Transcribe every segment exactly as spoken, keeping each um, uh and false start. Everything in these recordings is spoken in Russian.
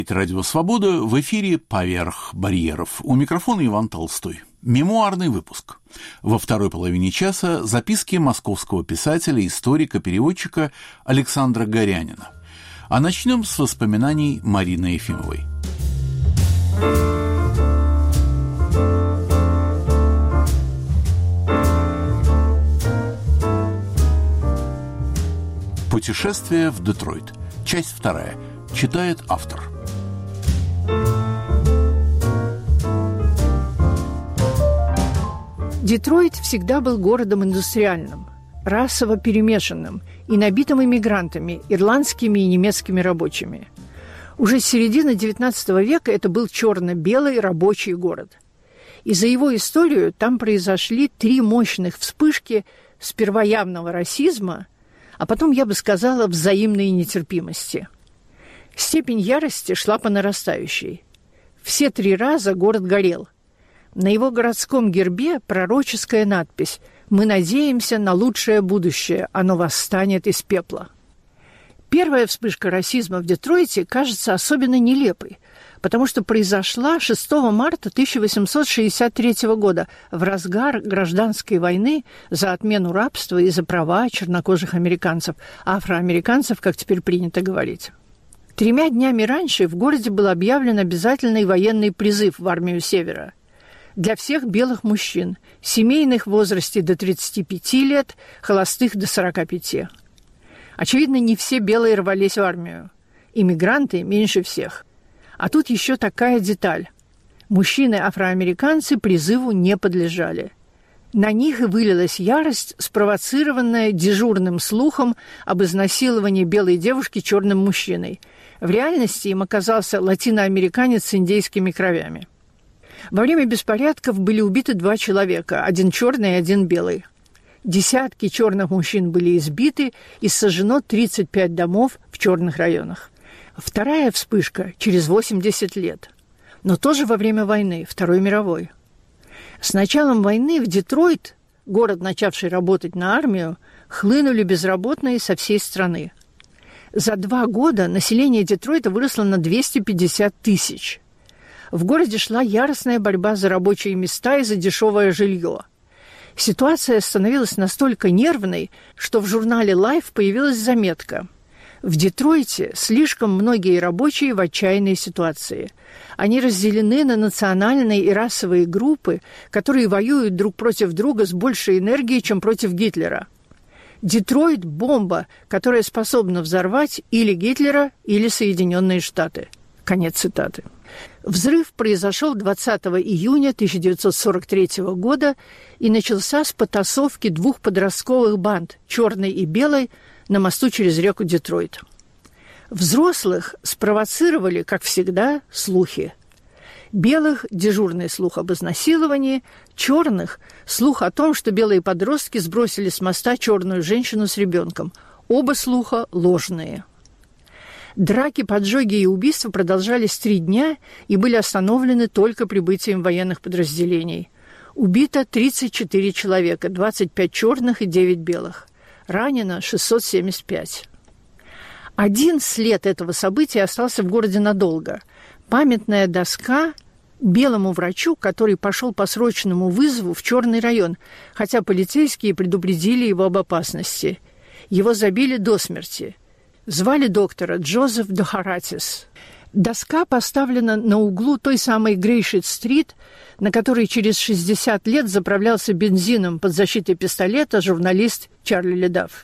Радио «Свобода», в эфире «Поверх барьеров». У микрофона Иван Толстой. Мемуарный выпуск. Во второй половине часа записки московского писателя, историка, переводчика Александра Горянина. А начнем с воспоминаний Марины Ефимовой. Путешествие в Детройт. Часть вторая. Читает автор. Детройт всегда был городом индустриальным, расово перемешанным и набитым иммигрантами, ирландскими и немецкими рабочими. Уже с середины девятнадцатого века это был черно-белый рабочий город. И за его историю там произошли три мощных вспышки сперва явного расизма, а потом, я бы сказала, взаимной нетерпимости. Степень ярости шла по нарастающей. Все три раза город горел. На его городском гербе пророческая надпись «Мы надеемся на лучшее будущее, оно восстанет из пепла». Первая вспышка расизма в Детройте кажется особенно нелепой, потому что произошла шестого марта тысяча восемьсот шестьдесят третьего года, в разгар гражданской войны за отмену рабства и за права чернокожих американцев, афроамериканцев, как теперь принято говорить. Тремя днями раньше в городе был объявлен обязательный военный призыв в армию Севера для всех белых мужчин, семейных в возрасте до тридцати пяти лет, холостых до сорока пяти. Очевидно, не все белые рвались в армию. Иммигранты меньше всех. А тут еще такая деталь. Мужчины-афроамериканцы призыву не подлежали. На них и вылилась ярость, спровоцированная дежурным слухом об изнасиловании белой девушки черным мужчиной. В реальности им оказался латиноамериканец с индейскими кровями. Во время беспорядков были убиты два человека, один черный и один белый. Десятки черных мужчин были избиты и сожжено тридцать пять домов в черных районах. Вторая вспышка через восемьдесят лет, но тоже во время войны, Второй мировой. С началом войны в Детройт, город, начавший работать на армию, хлынули безработные со всей страны. За два года население Детройта выросло на двести пятьдесят тысяч. В городе шла яростная борьба за рабочие места и за дешевое жилье. Ситуация становилась настолько нервной, что в журнале Life появилась заметка: в Детройте слишком многие рабочие в отчаянной ситуации. Они разделены на национальные и расовые группы, которые воюют друг против друга с большей энергией, чем против Гитлера. Детройт – бомба, которая способна взорвать или Гитлера, или Соединенные Штаты. Конец цитаты. Взрыв произошел двадцатого июня тысяча девятьсот сорок третьего года и начался с потасовки двух подростковых банд, черной и белой, на мосту через реку Детройт. Взрослых спровоцировали, как всегда, слухи. Белых – дежурный слух об изнасиловании, черных – слух о том, что белые подростки сбросили с моста черную женщину с ребенком. Оба слуха ложные. Драки, поджоги и убийства продолжались три дня и были остановлены только прибытием военных подразделений. Убито тридцать четыре человека, двадцать пять черных и девять белых. Ранено шестьсот семьдесят пять. Один след этого события остался в городе надолго. Памятная доска белому врачу, который пошел по срочному вызову в черный район, хотя полицейские предупредили его об опасности. Его забили до смерти. Звали доктора Джозеф Дохаратис. Доска поставлена на углу той самой Грейшит-стрит, на которой через шестьдесят лет заправлялся бензином под защитой пистолета журналист Чарли Ледафф.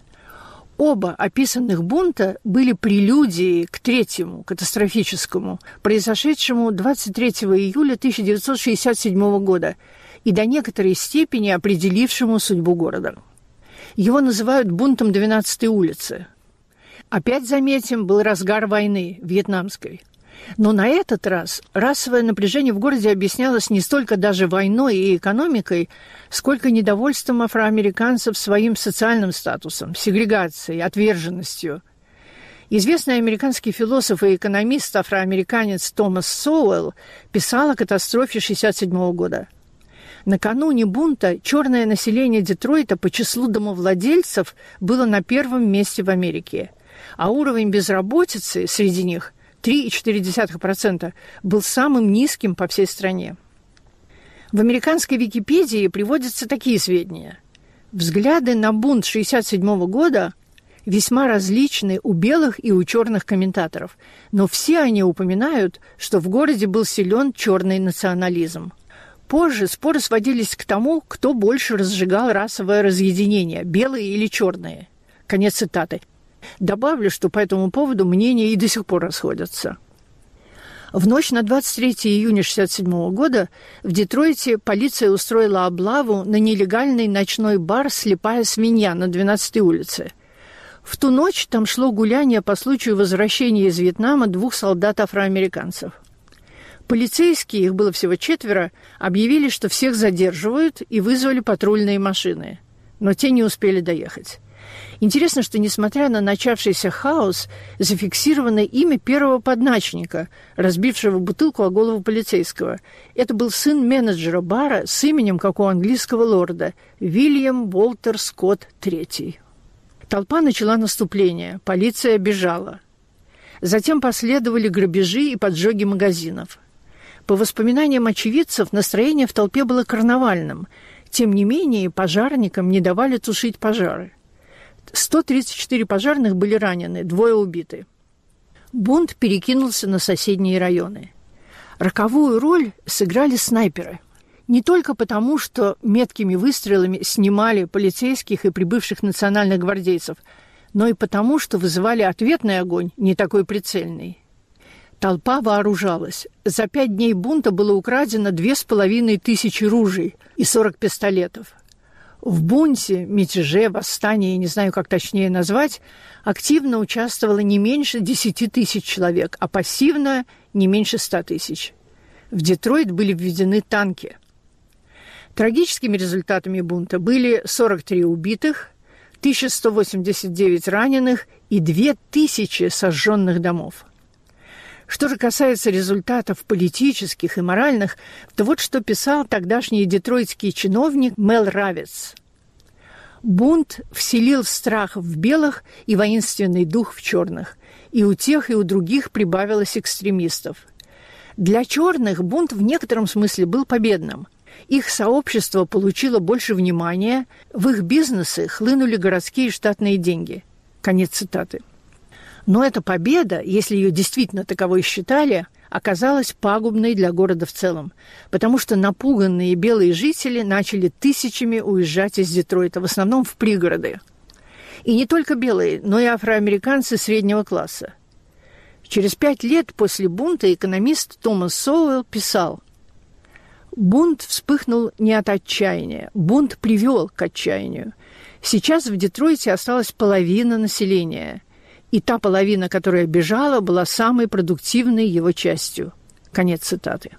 Оба описанных бунта были прелюдией к третьему, катастрофическому, произошедшему двадцать третьего июля тысяча девятьсот шестьдесят седьмого года и до некоторой степени определившему судьбу города. Его называют бунтом двенадцатой улицы. Опять, заметим, был разгар войны, вьетнамской. Но на этот раз расовое напряжение в городе объяснялось не столько даже войной и экономикой, сколько недовольством афроамериканцев своим социальным статусом, сегрегацией, отверженностью. Известный американский философ и экономист, афроамериканец Томас Соуэлл, писал о катастрофе шестьдесят седьмого года. Накануне бунта черное население Детройта по числу домовладельцев было на первом месте в Америке, а уровень безработицы среди них три целых четыре десятых процента, был самым низким по всей стране. В американской Википедии приводятся такие сведения. Взгляды на бунт шестьдесят седьмого года весьма различны у белых и у черных комментаторов, но все они упоминают, что в городе был силен черный национализм. Позже споры сводились к тому, кто больше разжигал расовое разъединение, белые или черные. Конец цитаты. Добавлю, что по этому поводу мнения и до сих пор расходятся. В ночь на двадцать третьего июня шестьдесят седьмого года в Детройте полиция устроила облаву на нелегальный ночной бар «Слепая свинья» на двенадцатой улице. В ту ночь там шло гуляние по случаю возвращения из Вьетнама двух солдат-афроамериканцев. Полицейские, их было всего четверо, объявили, что всех задерживают, и вызвали патрульные машины. Но те не успели доехать. Интересно, что, несмотря на начавшийся хаос, зафиксировано имя первого подначника, разбившего бутылку о голову полицейского. Это был сын менеджера бара с именем, как у английского лорда, Вильям Уолтер Скотт третий. Толпа начала наступление, полиция бежала. Затем последовали грабежи и поджоги магазинов. По воспоминаниям очевидцев, настроение в толпе было карнавальным. Тем не менее, пожарникам не давали тушить пожары. сто тридцать четыре пожарных были ранены, двое убиты. Бунт перекинулся на соседние районы. Роковую роль сыграли снайперы. Не только потому, что меткими выстрелами снимали полицейских и прибывших национальных гвардейцев, но и потому, что вызывали ответный огонь, не такой прицельный. Толпа вооружалась. За пять дней бунта было украдено две с половиной тысячи ружей и сорок пистолетов. В бунте, мятеже, восстании, не знаю, как точнее назвать, активно участвовало не меньше десяти тысяч человек, а пассивно не меньше ста тысяч. В Детройт были введены танки. Трагическими результатами бунта были сорок три убитых, тысяча сто восемьдесят девять раненых и две тысячи сожженных домов. Что же касается результатов политических и моральных, то вот что писал тогдашний детройтский чиновник Мел Равец. Бунт вселил страх в белых и воинственный дух в черных, и у тех, и у других прибавилось экстремистов. Для черных бунт в некотором смысле был победным. Их сообщество получило больше внимания, в их бизнесы хлынули городские штатные деньги. Конец цитаты. Но эта победа, если ее действительно таковой считали, оказалась пагубной для города в целом, потому что напуганные белые жители начали тысячами уезжать из Детройта, в основном в пригороды. И не только белые, но и афроамериканцы среднего класса. Через пять лет после бунта экономист Томас Соуэлл писал: «Бунт вспыхнул не от отчаяния, бунт привел к отчаянию. Сейчас в Детройте осталась половина населения, и та половина, которая бежала, была самой продуктивной его частью». Конец цитаты.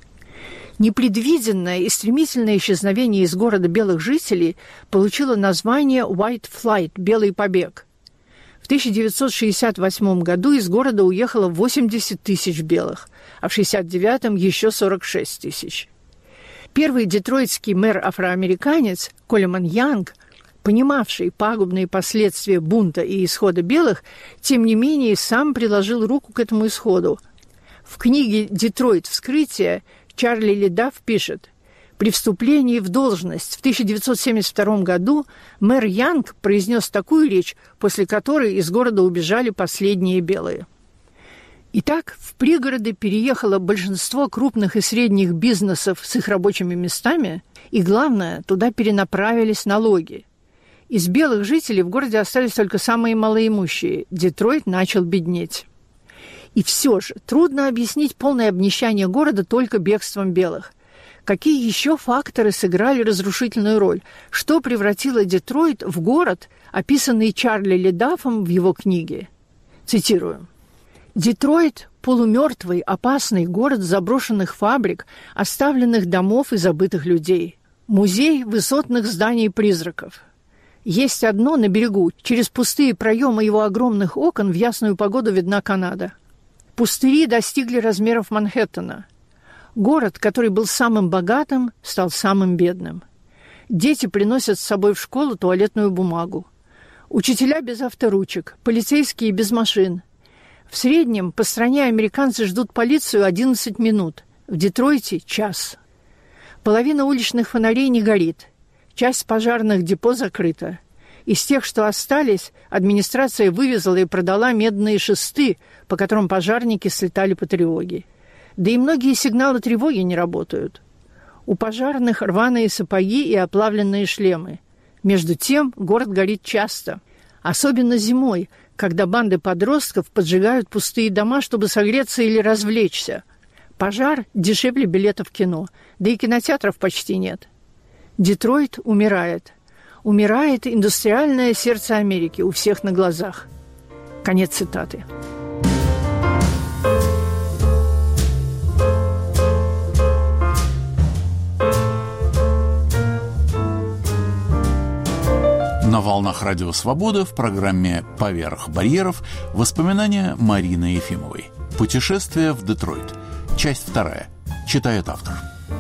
Непредвиденное и стремительное исчезновение из города белых жителей получило название «White Flight» – «Белый побег». В тысяча девятьсот шестьдесят восьмом году из города уехало восемьдесят тысяч белых, а в шестьдесят девятом еще сорок шесть тысяч. Первый детройтский мэр-афроамериканец Колеман Янг, понимавший пагубные последствия бунта и исхода белых, тем не менее сам приложил руку к этому исходу. В книге «Детройт. Вскрытие» Чарли Ледафф пишет: «При вступлении в должность в тысяча девятьсот семьдесят втором году мэр Янг произнес такую речь, после которой из города убежали последние белые». Итак, в пригороды переехало большинство крупных и средних бизнесов с их рабочими местами, и, главное, туда перенаправились налоги. Из белых жителей в городе остались только самые малоимущие. Детройт начал беднеть. И все же трудно объяснить полное обнищание города только бегством белых. Какие еще факторы сыграли разрушительную роль? Что превратило Детройт в город, описанный Чарли Ледаффом в его книге? Цитирую. «Детройт – полумертвый, опасный город заброшенных фабрик, оставленных домов и забытых людей. Музей высотных зданий-призраков. Есть одно на берегу, через пустые проемы его огромных окон в ясную погоду видна Канада. Пустыри достигли размеров Манхэттена. Город, который был самым богатым, стал самым бедным. Дети приносят с собой в школу туалетную бумагу. Учителя без авторучек, полицейские без машин. В среднем по стране американцы ждут полицию одиннадцать минут, в Детройте – час. Половина уличных фонарей не горит, часть пожарных депо закрыта. Из тех, что остались, администрация вывезла и продала медные шесты, по которым пожарники слетали по тревоге. Да и многие сигналы тревоги не работают. У пожарных рваные сапоги и оплавленные шлемы. Между тем город горит часто, особенно зимой, когда банды подростков поджигают пустые дома, чтобы согреться или развлечься. Пожар дешевле билетов в кино, да и кинотеатров почти нет. Детройт умирает. Умирает индустриальное сердце Америки у всех на глазах. Конец цитаты. На волнах Радио Свобода в программе «Поверх барьеров» воспоминания Марины Ефимовой. «Путешествие в Детройт». Часть вторая. Читает автор.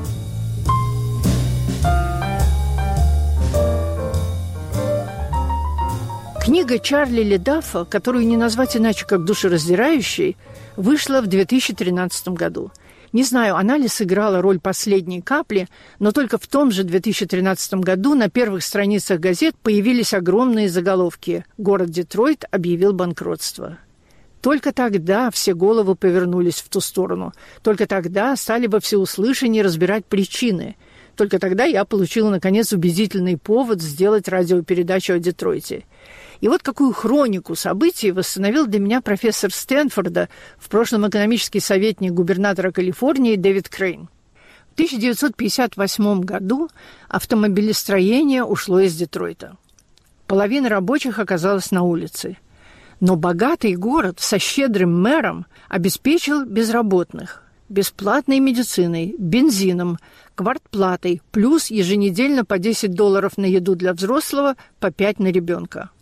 Книга Чарли Ледаффа, которую не назвать иначе, как душераздирающей, вышла в две тысячи тринадцатом году. Не знаю, она ли сыграла роль последней капли, но только в том же две тысячи тринадцатом году на первых страницах газет появились огромные заголовки «Город Детройт объявил банкротство». Только тогда все головы повернулись в ту сторону. Только тогда стали во всеуслышание разбирать причины. Только тогда я получила, наконец, убедительный повод сделать радиопередачу о Детройте. И вот какую хронику событий восстановил для меня профессор Стэнфорда, в прошлом экономический советник губернатора Калифорнии Дэвид Крейн. В тысяча девятьсот пятьдесят восьмом году автомобилестроение ушло из Детройта. Половина рабочих оказалась на улице. Но богатый город со щедрым мэром обеспечил безработных бесплатной медициной, бензином, квартплатой, плюс еженедельно по десять долларов на еду для взрослого, по пять на ребенка.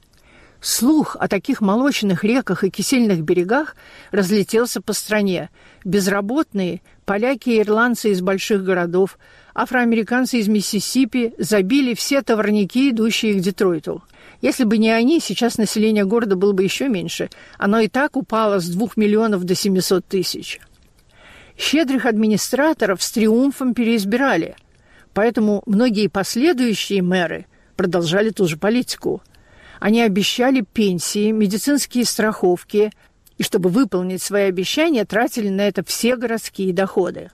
Слух о таких молочных реках и кисельных берегах разлетелся по стране. Безработные, поляки и ирландцы из больших городов, афроамериканцы из Миссисипи забили все товарники, идущие к Детройту. Если бы не они, сейчас население города было бы еще меньше. Оно и так упало с двух миллионов до семисот тысяч. Щедрых администраторов с триумфом переизбирали. Поэтому многие последующие мэры продолжали ту же политику. Они обещали пенсии, медицинские страховки, и чтобы выполнить свои обещания, тратили на это все городские доходы.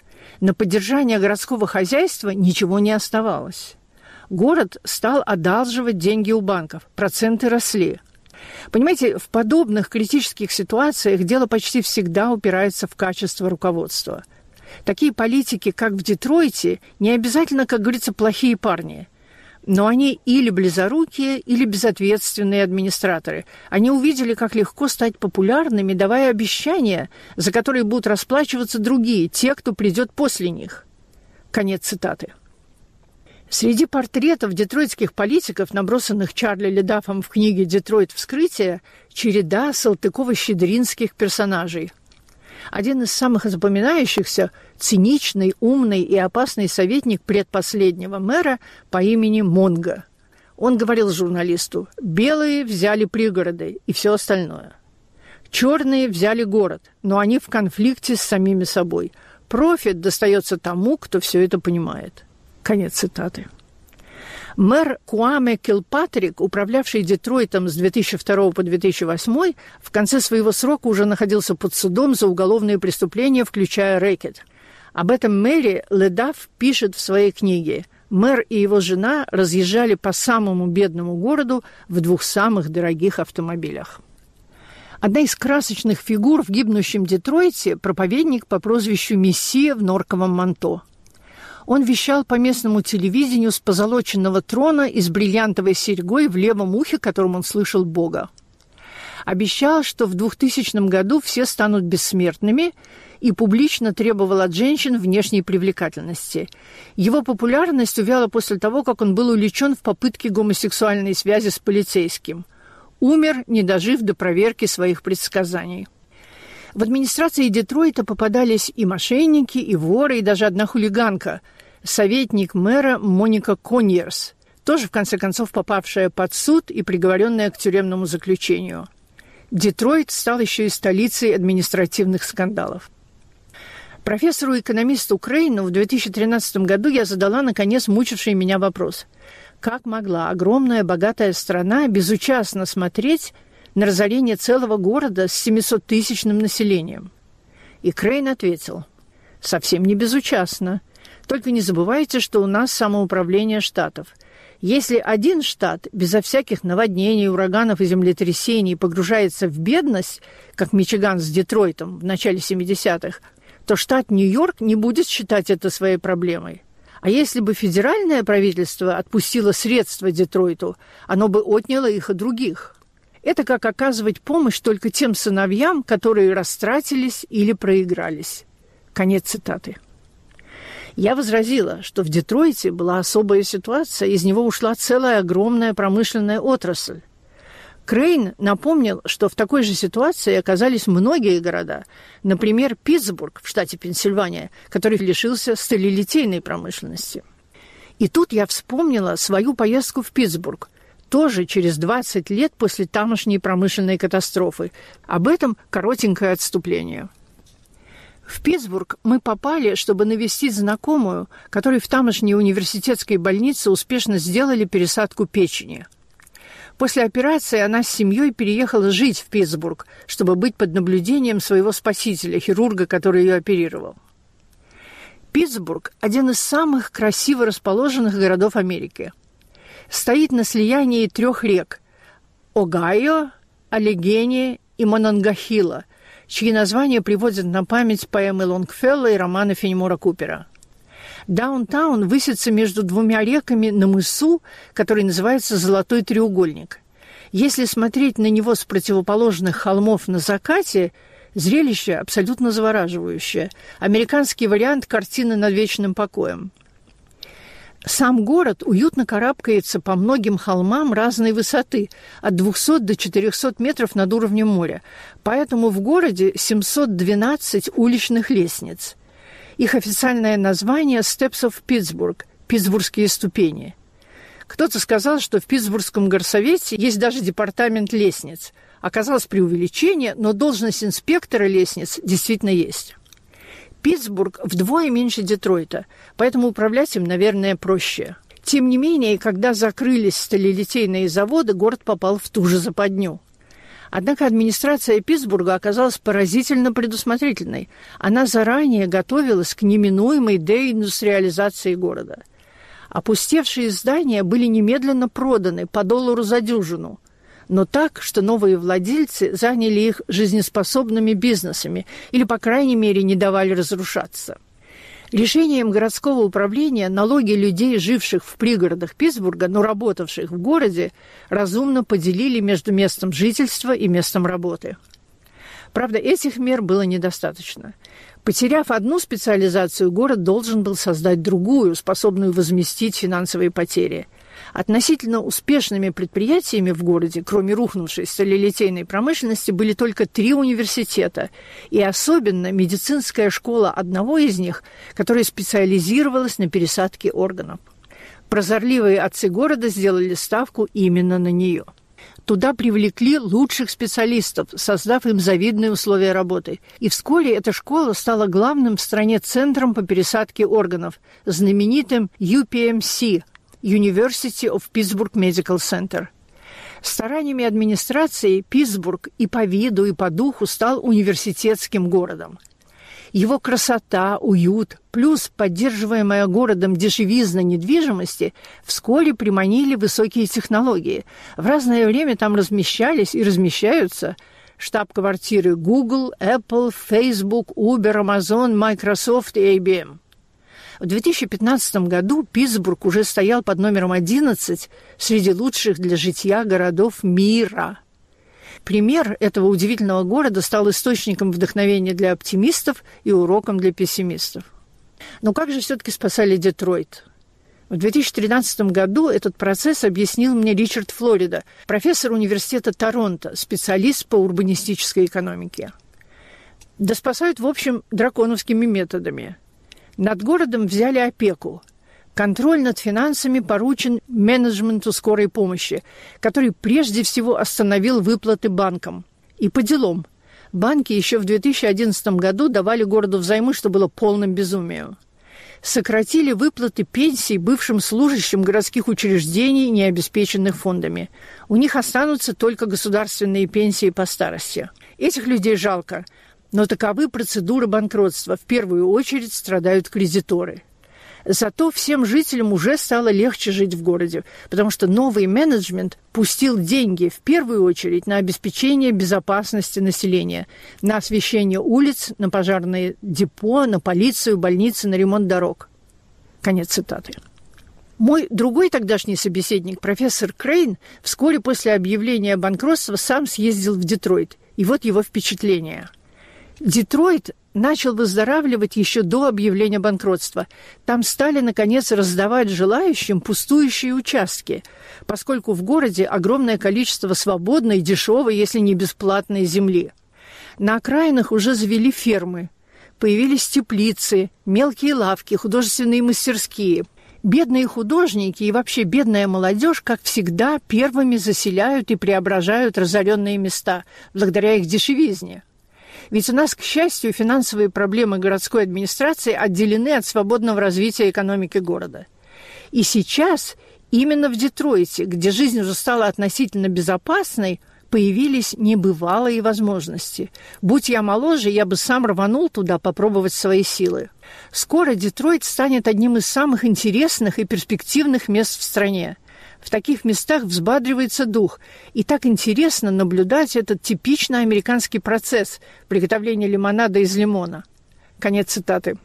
На поддержание городского хозяйства ничего не оставалось. Город стал одалживать деньги у банков, проценты росли. Понимаете, в подобных критических ситуациях дело почти всегда упирается в качество руководства. Такие политики, как в Детройте, не обязательно, как говорится, плохие парни. Но они или близорукие, или безответственные администраторы. Они увидели, как легко стать популярными, давая обещания, за которые будут расплачиваться другие, те, кто придет после них. Конец цитаты. Среди портретов детройтских политиков, набросанных Чарли Ледаффом в книге «Детройт. Вскрытие», череда салтыково-щедринских персонажей. Один из самых запоминающихся – циничный, умный и опасный советник предпоследнего мэра по имени Монго. Он говорил журналисту: «Белые взяли пригороды и все остальное. Черные взяли город, но они в конфликте с самими собой. Профит достается тому, кто все это понимает». Конец цитаты. Мэр Куаме Килпатрик, управлявший Детройтом с две тысячи второго по две тысячи восьмой, в конце своего срока уже находился под судом за уголовные преступления, включая рэкет. Об этом мэре Ледафф пишет в своей книге. Мэр и его жена разъезжали по самому бедному городу в двух самых дорогих автомобилях. Одна из красочных фигур в гибнущем Детройте – проповедник по прозвищу Мессия в норковом манто. Он вещал по местному телевидению с позолоченного трона и с бриллиантовой серьгой в левом ухе, которым он слышал Бога. Обещал, что в двухтысячном году все станут бессмертными, и публично требовал от женщин внешней привлекательности. Его популярность увяла после того, как он был уличен в попытке гомосексуальной связи с полицейским. Умер, не дожив до проверки своих предсказаний. В администрации Детройта попадались и мошенники, и воры, и даже одна хулиганка, советник мэра Моника Коньерс, тоже в конце концов попавшая под суд и приговоренная к тюремному заключению. Детройт стал еще и столицей административных скандалов. Профессору-экономисту Крейну в две тысячи тринадцатом году я задала, наконец, мучивший меня вопрос. Как могла огромная богатая страна безучастно смотреть на разорение целого города с семисоттысячным населением? И Крейн ответил: совсем не безучастно. Только не забывайте, что у нас самоуправление штатов. Если один штат безо всяких наводнений, ураганов и землетрясений погружается в бедность, как Мичиган с Детройтом в начале семидесятых, то штат Нью-Йорк не будет считать это своей проблемой. А если бы федеральное правительство отпустило средства Детройту, оно бы отняло их от других. Это как оказывать помощь только тем сыновьям, которые растратились или проигрались. Конец цитаты. Я возразила, что в Детройте была особая ситуация, из него ушла целая огромная промышленная отрасль. Крейн напомнил, что в такой же ситуации оказались многие города, например, Питтсбург в штате Пенсильвания, который лишился сталелитейной промышленности. И тут я вспомнила свою поездку в Питтсбург, тоже через двадцать лет после тамошней промышленной катастрофы. Об этом коротенькое отступление. В Питтсбург мы попали, чтобы навестить знакомую, которой в тамошней университетской больнице успешно сделали пересадку печени. После операции она с семьей переехала жить в Питтсбург, чтобы быть под наблюдением своего спасителя, хирурга, который ее оперировал. Питтсбург – один из самых красиво расположенных городов Америки. Стоит на слиянии трех рек – Огайо, Аллегени и Мононгахила, чьи названия приводят на память поэмы Лонгфелло и романы Фенемора Купера. Даунтаун высится между двумя реками на мысу, который называется «Золотой треугольник». Если смотреть на него с противоположных холмов на закате, зрелище абсолютно завораживающее. Американский вариант картины «Над вечным покоем». Сам город уютно карабкается по многим холмам разной высоты, от двухсот до четырехсот метров над уровнем моря. Поэтому в городе семьсот двенадцать уличных лестниц. Их официальное название «Steps of Pittsburgh» – «Питтсбургские ступени». Кто-то сказал, что в Питтсбургском горсовете есть даже департамент лестниц. Оказалось преувеличение, но должность инспектора лестниц действительно есть. Питтсбург вдвое меньше Детройта, поэтому управлять им, наверное, проще. Тем не менее, когда закрылись сталелитейные заводы, город попал в ту же западню. Однако администрация Питтсбурга оказалась поразительно предусмотрительной. Она заранее готовилась к неминуемой деиндустриализации города. Опустевшие здания были немедленно проданы по доллару за дюжину, но так, что новые владельцы заняли их жизнеспособными бизнесами или, по крайней мере, не давали разрушаться. Решением городского управления налоги людей, живших в пригородах Питтсбурга, но работавших в городе, разумно поделили между местом жительства и местом работы. Правда, этих мер было недостаточно. Потеряв одну специализацию, город должен был создать другую, способную возместить финансовые потери. Относительно успешными предприятиями в городе, кроме рухнувшей сталелитейной промышленности, были только три университета, и особенно медицинская школа одного из них, которая специализировалась на пересадке органов. Прозорливые отцы города сделали ставку именно на нее. Туда привлекли лучших специалистов, создав им завидные условия работы. И вскоре эта школа стала главным в стране центром по пересадке органов, знаменитым ю пи эм си – University of Pittsburgh Medical Center. Стараниями администрации Питтсбург и по виду, и по духу стал университетским городом. Его красота, уют, плюс поддерживаемая городом дешевизна недвижимости вскоре приманили высокие технологии. В разное время там размещались и размещаются штаб-квартиры Google, Apple, Facebook, Uber, Amazon, Microsoft и ай би эм. В две тысячи пятнадцатом году Питтсбург уже стоял под номером одиннадцать среди лучших для житья городов мира. Пример этого удивительного города стал источником вдохновения для оптимистов и уроком для пессимистов. Но как же все-таки спасали Детройт? В две тысячи тринадцатом году этот процесс объяснил мне Ричард Флорида, профессор университета Торонто, специалист по урбанистической экономике. Да спасают, в общем, драконовскими методами. Над городом взяли опеку. Контроль над финансами поручен менеджменту скорой помощи, который прежде всего остановил выплаты банкам. И по делам. Банки еще в две тысячи одиннадцатом году давали городу взаймы, что было полным безумием. Сократили выплаты пенсий бывшим служащим городских учреждений, необеспеченных фондами. У них останутся только государственные пенсии по старости. Этих людей жалко, но таковы процедуры банкротства. В первую очередь страдают кредиторы. Зато всем жителям уже стало легче жить в городе, потому что новый менеджмент пустил деньги в первую очередь на обеспечение безопасности населения, на освещение улиц, на пожарные депо, на полицию, больницы, на ремонт дорог. Конец цитаты. Мой другой тогдашний собеседник, профессор Крейн, вскоре после объявления банкротства сам съездил в Детройт. И вот его впечатление. Детройт начал выздоравливать еще до объявления банкротства. Там стали, наконец, раздавать желающим пустующие участки, поскольку в городе огромное количество свободной, дешевой, если не бесплатной земли. На окраинах уже завели фермы, появились теплицы, мелкие лавки, художественные мастерские. Бедные художники и вообще бедная молодежь, как всегда, первыми заселяют и преображают разоренные места, благодаря их дешевизне. Ведь у нас, к счастью, финансовые проблемы городской администрации отделены от свободного развития экономики города. И сейчас именно в Детройте, где жизнь уже стала относительно безопасной, появились небывалые возможности. Будь я моложе, я бы сам рванул туда попробовать свои силы. Скоро Детройт станет одним из самых интересных и перспективных мест в стране. В таких местах взбадривается дух, и так интересно наблюдать этот типично американский процесс приготовления лимонада из лимона. Конец цитаты.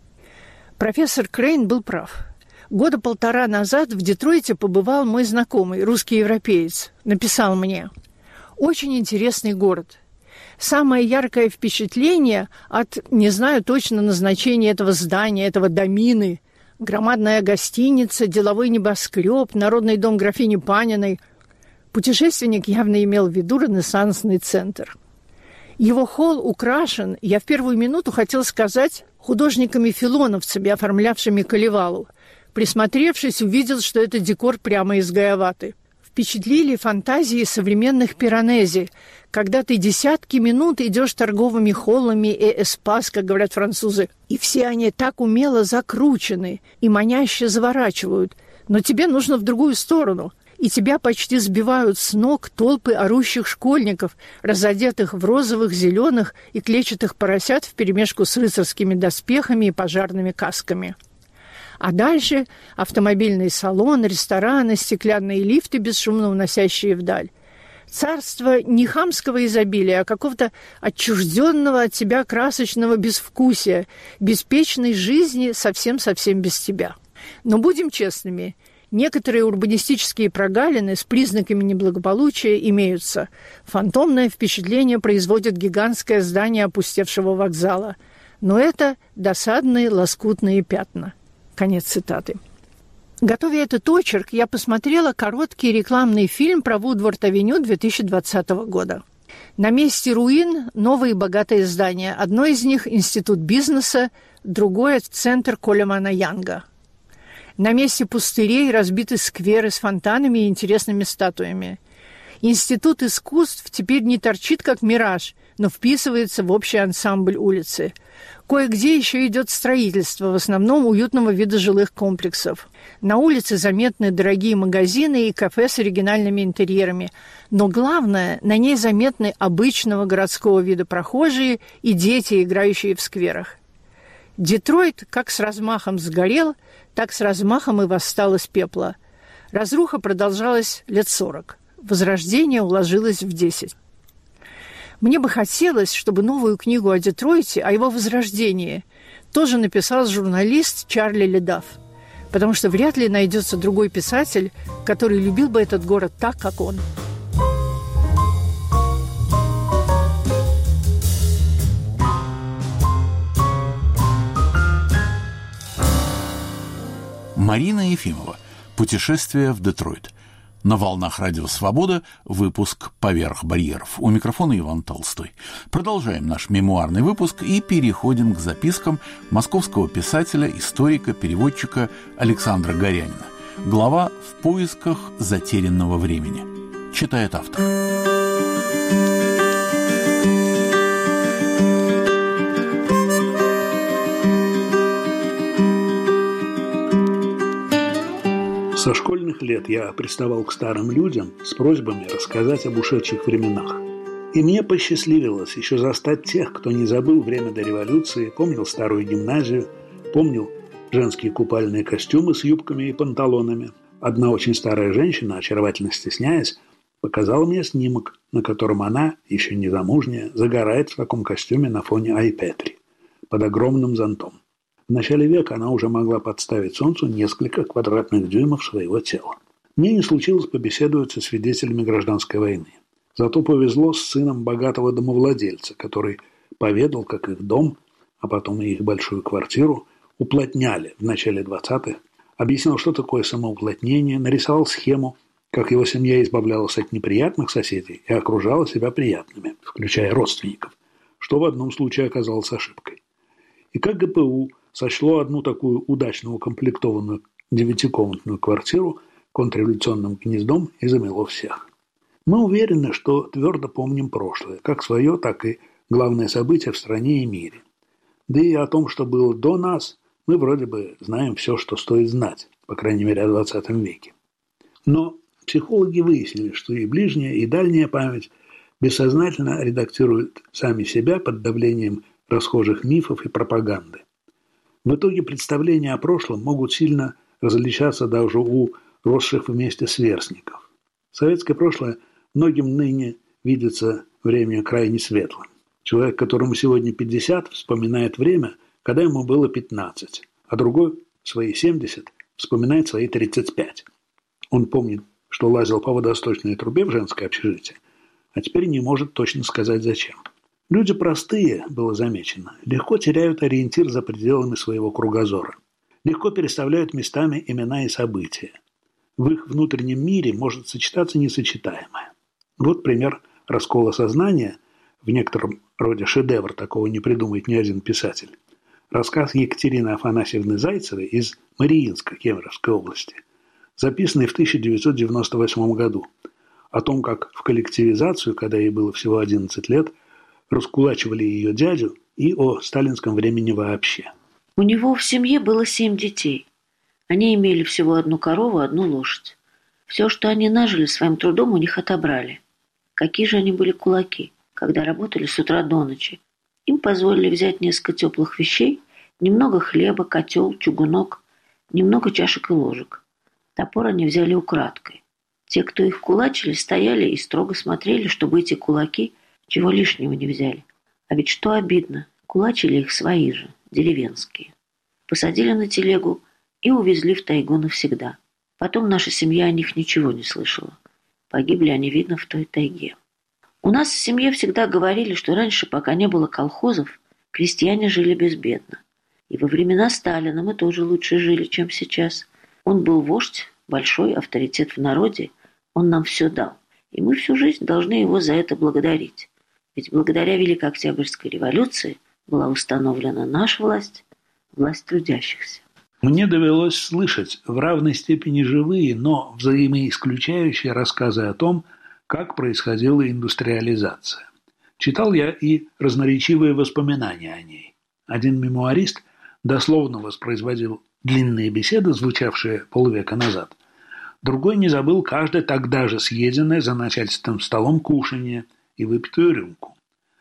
Профессор Крейн был прав. Года полтора назад в Детройте побывал мой знакомый, русский европеец. Написал мне: «Очень интересный город. Самое яркое впечатление от, не знаю точно назначения этого здания, этого домины, громадная гостиница, деловой небоскреб, Народный дом графини Паниной». Путешественник явно имел в виду ренессансный центр. Его холл украшен, я в первую минуту хотел сказать, художниками-филоновцами, оформлявшими Калевалу. Присмотревшись, увидел, что это декор прямо из Гайаваты. Впечатлили фантазии современных Пиранези, когда ты десятки минут идешь торговыми холлами и эспас, как говорят французы, и все они так умело закручены и маняще заворачивают, но тебе нужно в другую сторону, и тебя почти сбивают с ног толпы орущих школьников, разодетых в розовых, зеленых и клетчатых поросят вперемешку с рыцарскими доспехами и пожарными касками. А дальше автомобильный салон, рестораны, стеклянные лифты, бесшумно уносящие вдаль. Царство не хамского изобилия, а какого-то отчужденного от тебя красочного безвкусия, беспечной жизни совсем-совсем без тебя. Но будем честными, некоторые урбанистические прогалины с признаками неблагополучия имеются. Фантомное впечатление производит гигантское здание опустевшего вокзала. Но это досадные лоскутные пятна. Конец цитаты. Готовя этот очерк, я посмотрела короткий рекламный фильм про Вудворд-авеню две тысячи двадцатого года. На месте руин новые богатые здания. Одно из них – Институт бизнеса, другое – Центр Колемана Янга. На месте пустырей разбиты скверы с фонтанами и интересными статуями. Институт искусств теперь не торчит как мираж, но вписывается в общий ансамбль улицы. Кое-где еще идет строительство, в основном уютного вида жилых комплексов. На улице заметны дорогие магазины и кафе с оригинальными интерьерами. Но главное, на ней заметны обычного городского вида прохожие и дети, играющие в скверах. Детройт как с размахом сгорел, так с размахом и восстал из пепла. Разруха продолжалась лет сорок. Возрождение уложилось в десять. Мне бы хотелось, чтобы новую книгу о Детройте, о его возрождении, тоже написал журналист Чарли Ледафф, потому что вряд ли найдется другой писатель, который любил бы этот город так, как он. Марина Ефимова. Путешествие в Детройт. На волнах Радио Свобода выпуск «Поверх барьеров». У микрофона Иван Толстой. Продолжаем наш мемуарный выпуск и переходим к запискам московского писателя, историка, переводчика Александра Горянина. Глава «В поисках затерянного времени». Читает автор. Со школьных лет я приставал к старым людям с просьбами рассказать об ушедших временах. И мне посчастливилось еще застать тех, кто не забыл время до революции, помнил старую гимназию, помнил женские купальные костюмы с юбками и панталонами. Одна очень старая женщина, очаровательно стесняясь, показала мне снимок, на котором она, еще не замужняя, загорает в таком костюме на фоне Ай-Петри под огромным зонтом. В начале века она уже могла подставить солнцу несколько квадратных дюймов своего тела. Мне не случилось побеседовать со свидетелями гражданской войны. Зато повезло с сыном богатого домовладельца, который поведал, как их дом, а потом и их большую квартиру, уплотняли в начале двадцатых, объяснил, что такое самоуплотнение, нарисовал схему, как его семья избавлялась от неприятных соседей и окружала себя приятными, включая родственников, что в одном случае оказалось ошибкой. И как ГПУ сочло одну такую удачно укомплектованную девятикомнатную квартиру контрреволюционным гнездом и замело всех. Мы уверены, что твердо помним прошлое, как свое, так и главное событие в стране и мире. Да и о том, что было до нас, мы вроде бы знаем все, что стоит знать, по крайней мере, о двадцатом веке. Но психологи выяснили, что и ближняя, и дальняя память бессознательно редактируют сами себя под давлением расхожих мифов и пропаганды. В итоге представления о прошлом могут сильно различаться даже у росших вместе сверстников. Советское прошлое многим ныне видится временем крайне светлым. Человек, которому сегодня пятьдесят, вспоминает время, когда ему было пятнадцать, а другой в свои семьдесят вспоминает свои тридцать пять. Он помнит, что лазил по водосточной трубе в женское общежитие, а теперь не может точно сказать зачем. Люди простые, было замечено, легко теряют ориентир за пределами своего кругозора, легко переставляют местами имена и события. В их внутреннем мире может сочетаться несочетаемое. Вот пример раскола сознания, в некотором роде шедевр, такого не придумает ни один писатель. Рассказ Екатерины Афанасьевны Зайцевой из Мариинска Кемеровской области, записанный в тысяча девятьсот девяносто восьмом году, о том, как в коллективизацию, когда ей было всего одиннадцать лет, раскулачивали ее дядю, и о сталинском времени вообще. У него в семье было семь детей. Они имели всего одну корову, одну лошадь. Все, что они нажили своим трудом, у них отобрали. Какие же они были кулаки, когда работали с утра до ночи. Им позволили взять несколько теплых вещей, немного хлеба, котел, чугунок, немного чашек и ложек. Топор они взяли украдкой. Те, кто их кулачили, стояли и строго смотрели, чтобы эти кулаки чего лишнего не взяли. А ведь что обидно, кулачили их свои же, деревенские. Посадили на телегу и увезли в тайгу навсегда. Потом наша семья о них ничего не слышала. Погибли они, видно, в той тайге. У нас в семье всегда говорили, что раньше, пока не было колхозов, крестьяне жили безбедно. И во времена Сталина мы тоже лучше жили, чем сейчас. Он был вождь, большой авторитет в народе, он нам все дал. И мы всю жизнь должны его за это благодарить. Ведь благодаря Великой Октябрьской революции была установлена наша власть, власть трудящихся. Мне довелось слышать в равной степени живые, но взаимоисключающие рассказы о том, как происходила индустриализация. Читал я и разноречивые воспоминания о ней. Один мемуарист дословно воспроизводил длинные беседы, звучавшие полвека назад. Другой не забыл каждое тогда же съеденное за начальственным столом кушанье и выпитую рюмку.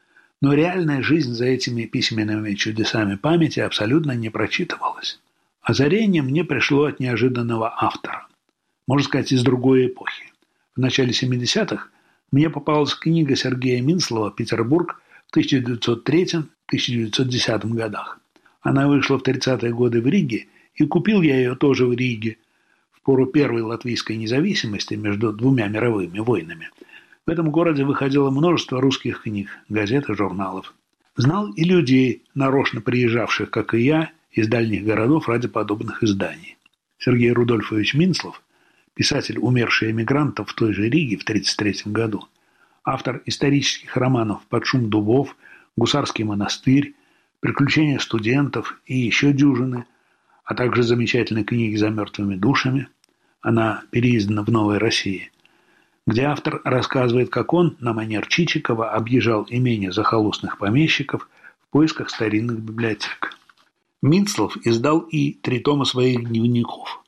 Но реальная жизнь за этими письменными чудесами памяти абсолютно не прочитывалась. Озарение мне пришло от неожиданного автора. Можно сказать, из другой эпохи. В начале семидесятых мне попалась книга Сергея Минцлова «Петербург» в тысяча девятьсот третьем — тысяча девятьсот десятом годах. Она вышла в тридцатые годы в Риге, и купил я ее тоже в Риге, в пору первой латвийской независимости между двумя мировыми войнами. В этом городе выходило множество русских книг, газет и журналов. Знал и людей, нарочно приезжавших, как и я, из дальних городов ради подобных изданий. Сергей Рудольфович Минцлов, писатель, умерший эмигрантов в той же Риге в тридцать третьем году, автор исторических романов «Под шум дубов», «Гусарский монастырь», «Приключения студентов» и еще дюжины, а также замечательной книги «За мертвыми душами». Она переиздана в «Новой России», где автор рассказывает, как он на манер Чичикова объезжал имения захолустных помещиков в поисках старинных библиотек. Минцлов издал и три тома своих дневников.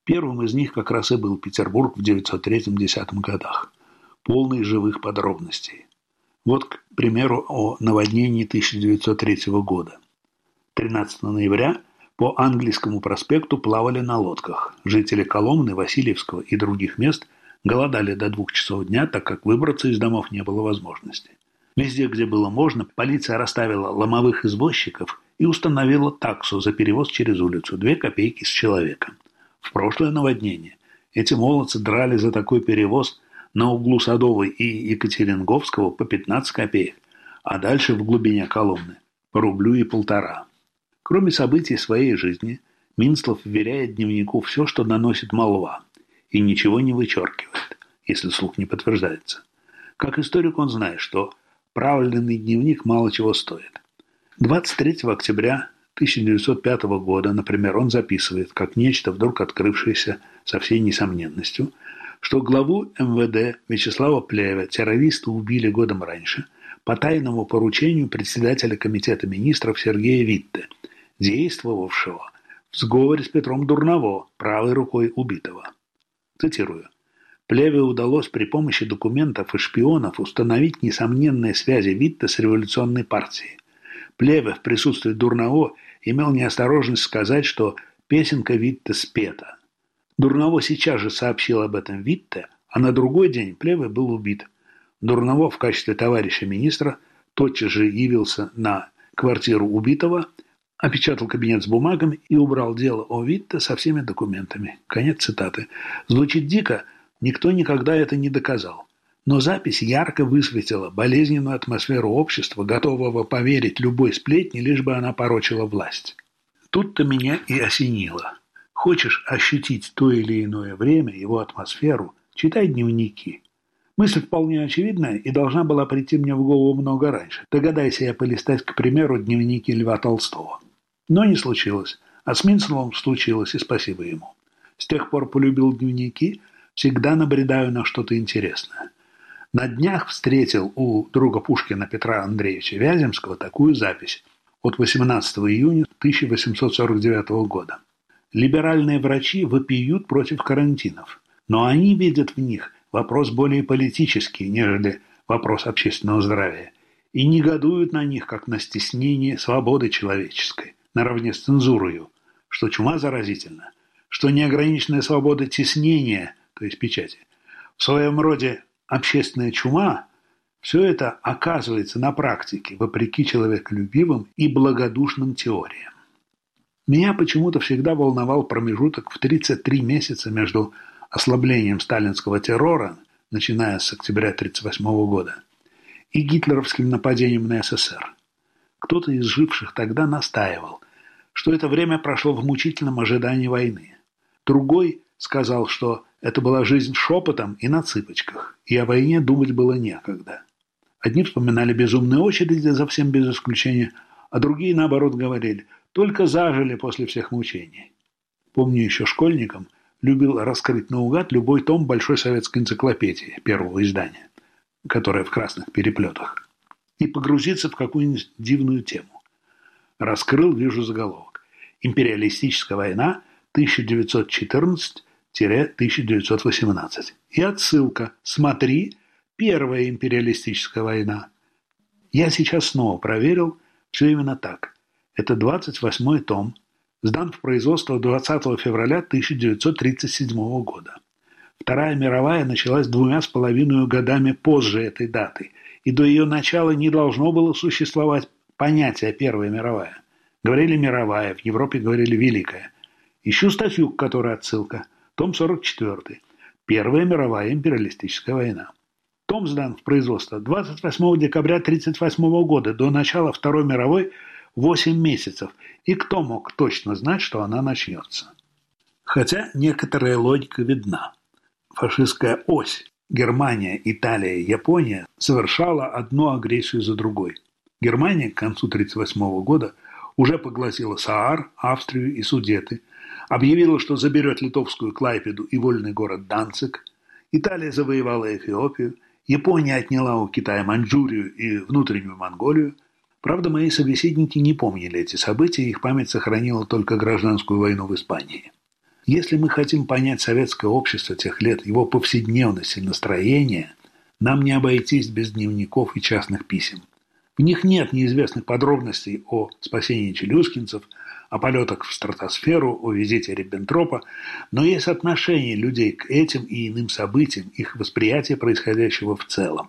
Первым из них как раз и был Петербург в девятьсот третьем-десятом годах, полный живых подробностей. Вот, к примеру, о наводнении тысяча девятьсот третьего года. тринадцатого ноября по Английскому проспекту плавали на лодках. Жители Коломны, Васильевского и других мест голодали до двух часов дня, так как выбраться из домов не было возможности. Везде, где было можно, полиция расставила ломовых извозчиков и установила таксу за перевоз через улицу – две копейки с человека. В прошлое наводнение эти молодцы драли за такой перевоз на углу Садовой и Екатеринговского по пятнадцать копеек, а дальше в глубине Коломны по рублю и полтора. Кроме событий своей жизни, Минцлов вверяет дневнику все, что доносит молва, и ничего не вычеркивает, если слух не подтверждается. Как историк он знает, что правленный дневник мало чего стоит. двадцать третьего октября тысяча девятьсот пятого года, например, он записывает, как нечто вдруг открывшееся со всей несомненностью, что главу эм вэ дэ Вячеслава Плеве террористы убили годом раньше по тайному поручению председателя комитета министров Сергея Витте, действовавшего в сговоре с Петром Дурново, правой рукой убитого. Цитирую. Плеве удалось при помощи документов и шпионов установить несомненные связи Витте с революционной партией. Плеве в присутствии Дурново имел неосторожность сказать, что песенка Витте спета. Дурново сейчас же сообщил об этом Витте, а на другой день Плеве был убит. Дурново в качестве товарища министра тотчас же явился на квартиру убитого, опечатал кабинет с бумагами и убрал дело о Витте со всеми документами. Конец цитаты. Звучит дико, никто никогда это не доказал. Но запись ярко высветила болезненную атмосферу общества, готового поверить любой сплетне, лишь бы она порочила власть. Тут-то меня и осенило. Хочешь ощутить то или иное время, его атмосферу, читай дневники. Мысль вполне очевидная и должна была прийти мне в голову много раньше. Догадайся я полистать, к примеру, дневники Льва Толстого. Но не случилось. А с Минцловым случилось, и спасибо ему. С тех пор полюбил дневники, всегда набредаю на что-то интересное. На днях встретил у друга Пушкина Петра Андреевича Вяземского такую запись от восемнадцатого июня тысяча восемьсот сорок девятого года. Либеральные врачи вопиют против карантинов, но они видят в них вопрос более политический, нежели вопрос общественного здравия, и негодуют на них, как на стеснение свободы человеческой, наравне с цензурою, что чума заразительна, что неограниченная свобода теснения, то есть печати, в своем роде общественная чума, все это оказывается на практике, вопреки человеколюбивым и благодушным теориям. Меня почему-то всегда волновал промежуток в тридцать три месяца между ослаблением сталинского террора, начиная с октября тысяча девятьсот тридцать восьмого года, и гитлеровским нападением на эс эс эр. Кто-то из живших тогда настаивал, что это время прошло в мучительном ожидании войны. Другой сказал, что это была жизнь шепотом и на цыпочках, и о войне думать было некогда. Одни вспоминали безумные очереди за всем без исключения, а другие, наоборот, говорили, только зажили после всех мучений. Помню, еще школьником любил раскрыть наугад любой том Большой советской энциклопедии первого издания, которая в красных переплетах, и погрузиться в какую-нибудь дивную тему. Раскрыл, вижу заголовок. «Империалистическая война тысяча девятьсот четырнадцать — тысяча девятьсот восемнадцать». И отсылка. Смотри, первая империалистическая война. Я сейчас снова проверил, все именно так. Это двадцать восьмой том, сдан в производство двадцатого февраля тысяча девятьсот тридцать седьмого года. Вторая мировая началась двумя с половиной годами позже этой даты, и до ее начала не должно было существовать понятие «Первая мировая». Говорили «мировая», в Европе говорили «великая». Ищу статью, к которой отсылка. Том сорок четвёртый. Первая мировая империалистическая война. Том сдан в производство двадцать восьмого декабря тысяча девятьсот тридцать восьмого года, до начала Второй мировой восемь месяцев, и кто мог точно знать, что она начнется? Хотя некоторая логика видна. Фашистская ось Германия, Италия, Япония совершала одну агрессию за другой. Германия к концу тысяча девятьсот тридцать восьмого года уже поглотила Саар, Австрию и Судеты, объявила, что заберет литовскую Клайпеду и вольный город Данциг, Италия завоевала Эфиопию, Япония отняла у Китая Маньчжурию и внутреннюю Монголию. Правда, мои собеседники не помнили эти события, их память сохранила только гражданскую войну в Испании. Если мы хотим понять советское общество тех лет, его повседневность и настроение, нам не обойтись без дневников и частных писем. В них нет неизвестных подробностей о спасении челюскинцев, о полетах в стратосферу, о визите Риббентропа, но есть отношение людей к этим и иным событиям, их восприятие происходящего в целом.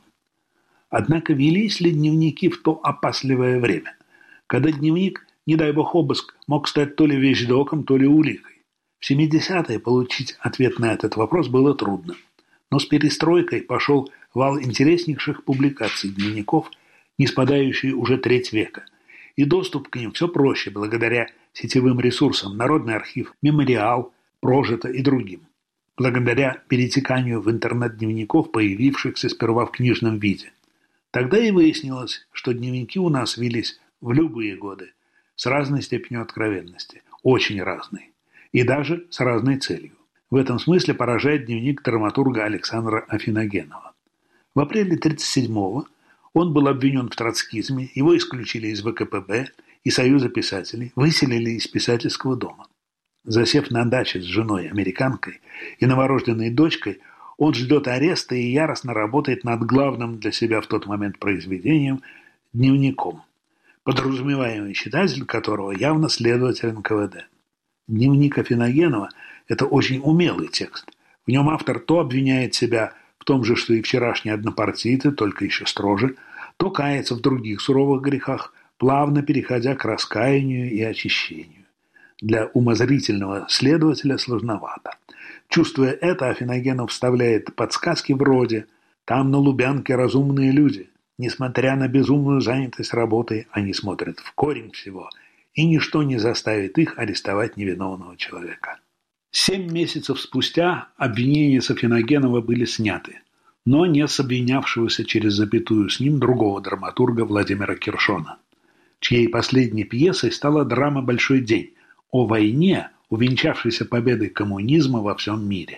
Однако велись ли дневники в то опасливое время, когда дневник, не дай бог обыск, мог стать то ли вещдоком, то ли уликой? В семидесятые получить ответ на этот вопрос было трудно, но с перестройкой пошел вал интереснейших публикаций дневников, не спадающий уже треть века, и доступ к ним все проще благодаря сетевым ресурсам Народный архив, Мемориал, Прожито и другим, благодаря перетеканию в интернет дневников, появившихся сперва в книжном виде. Тогда и выяснилось, что дневники у нас велись в любые годы, с разной степенью откровенности, очень разной, и даже с разной целью. В этом смысле поражает дневник драматурга Александра Афиногенова. В апреле тридцать седьмого он был обвинен в троцкизме, его исключили из вэ ка пэ бэ и Союза писателей, выселили из писательского дома. Засев на даче с женой, американкой, и новорожденной дочкой, он ждет ареста и яростно работает над главным для себя в тот момент произведением – дневником, подразумеваемый читатель которого явно следователь эн ка вэ дэ. Дневник Афиногенова – это очень умелый текст. В нем автор то обвиняет себя в том же, что и вчерашние однопартийцы, только еще строже, то кается в других суровых грехах, плавно переходя к раскаянию и очищению. Для умозрительного следователя сложновато. Чувствуя это, Афиногенов вставляет подсказки вроде «Там на Лубянке разумные люди. Несмотря на безумную занятость работой, они смотрят в корень всего, и ничто не заставит их арестовать невиновного человека». Семь месяцев спустя обвинения с Афиногенова были сняты, но не с обвинявшегося через запятую с ним другого драматурга Владимира Киршона, чьей последней пьесой стала драма «Большой день» о войне, увенчавшейся победой коммунизма во всем мире.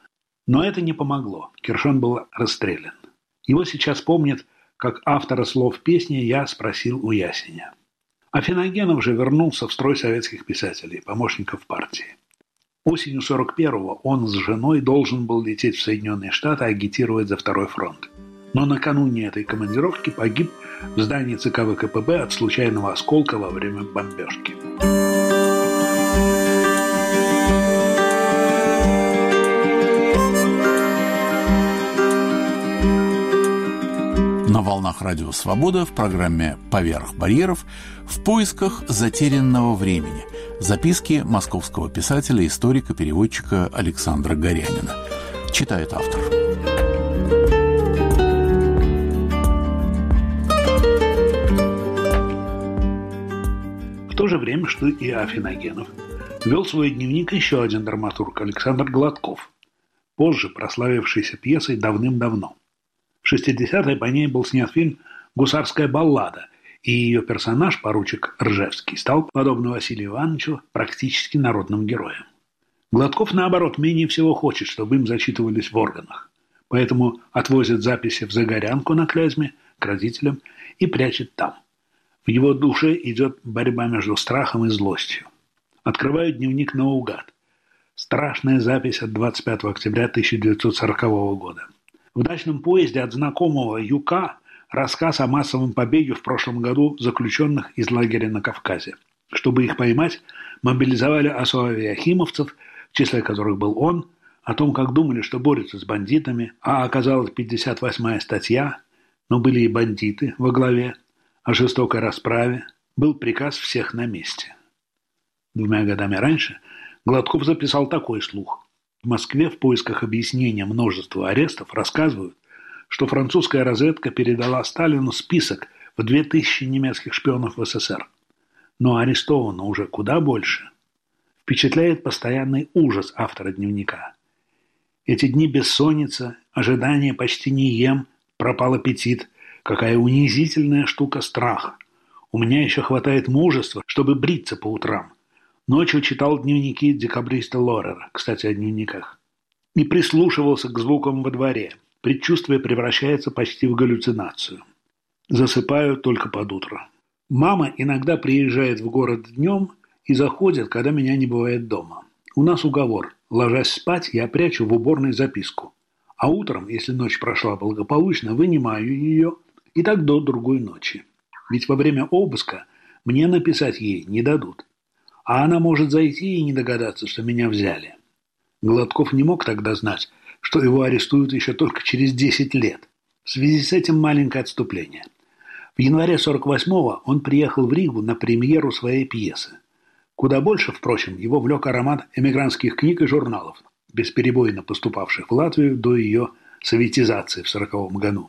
Но это не помогло. Киршон был расстрелян. Его сейчас помнят как автора слов песни «Я спросил у ясеня». Афиногенов же вернулся в строй советских писателей, помощников партии. Осенью сорок первого он с женой должен был лететь в Соединенные Штаты агитировать за Второй фронт. Но накануне этой командировки погиб в здании цэ ка вэ ка пэ бэ от случайного осколка во время бомбежки. На волнах Радио Свобода в программе «Поверх барьеров» в поисках затерянного времени. Записки московского писателя, историка, переводчика Александра Горянина. Читает автор. В то же время, что и Афиногенов, вел свой дневник еще один драматург Александр Гладков, позже прославившийся пьесой «Давным-давно». В шестидесятые по ней был снят фильм «Гусарская баллада», и ее персонаж, поручик Ржевский, стал, подобно Василию Ивановичу, практически народным героем. Гладков, наоборот, менее всего хочет, чтобы им зачитывались в органах, поэтому отвозит записи в Загорянку на Клязьме к родителям и прячет там. В его душе идет борьба между страхом и злостью. Открываю дневник наугад. Страшная запись от двадцать пятого октября тысяча девятьсот сорокового года. В дачном поезде от знакомого Юка рассказ о массовом побеге в прошлом году заключенных из лагеря на Кавказе. Чтобы их поймать, мобилизовали асоавиахимовцев, в числе которых был он, о том, как думали, что борются с бандитами, а оказалась пятьдесят восьмая статья, но были и бандиты во главе, о жестокой расправе, был приказ всех на месте. Двумя годами раньше Гладков записал такой слух. В Москве в поисках объяснения множества арестов рассказывают, что французская разведка передала Сталину список в две тысячи немецких шпионов в эс эс эр. Но арестовано уже куда больше. Впечатляет постоянный ужас автора дневника. Эти дни бессонница, ожидание почти не ем, пропал аппетит. Какая унизительная штука страха. У меня еще хватает мужества, чтобы бриться по утрам. Ночью читал дневники декабриста Лорера, кстати, о дневниках. И прислушивался к звукам во дворе. Предчувствие превращается почти в галлюцинацию. Засыпаю только под утро. Мама иногда приезжает в город днем и заходит, когда меня не бывает дома. У нас уговор. Ложась спать, я прячу в уборной записку. А утром, если ночь прошла благополучно, вынимаю ее, и так до другой ночи. Ведь во время обыска мне написать ей не дадут. А она может зайти и не догадаться, что меня взяли. Гладков не мог тогда знать, что его арестуют еще только через десять лет. В связи с этим маленькое отступление. В январе сорок восьмого он приехал в Ригу на премьеру своей пьесы. Куда больше, впрочем, его влек аромат эмигрантских книг и журналов, бесперебойно поступавших в Латвию до ее советизации в сороковом году.